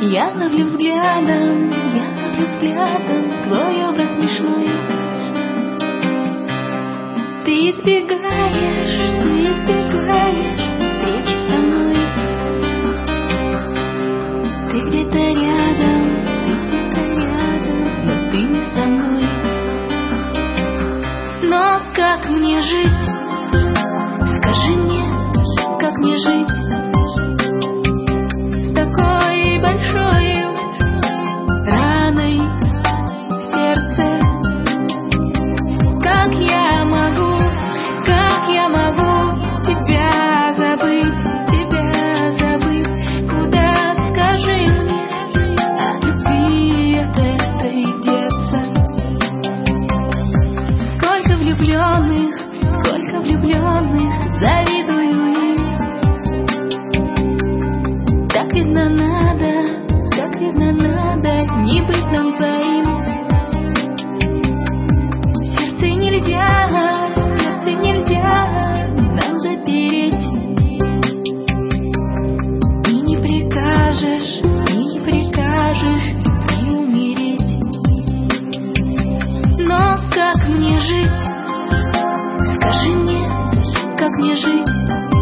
Я ловлю взглядом твой образ смешной. Ты избегаешь встречи со мной. Ты где-то рядом, но ты не со мной. Но как мне жить? Скажи мне, как мне жить с такой большой раной в сердце? Как я могу тебя забыть? Куда, скажи мне, от любви от этой деться? Сколько влюбленных, завидую им. Так видно надо не быть нам двоим. Сердце нельзя нам запереть. И не прикажешь и умереть. Но как мне жить? Скажи мне, как мне жить?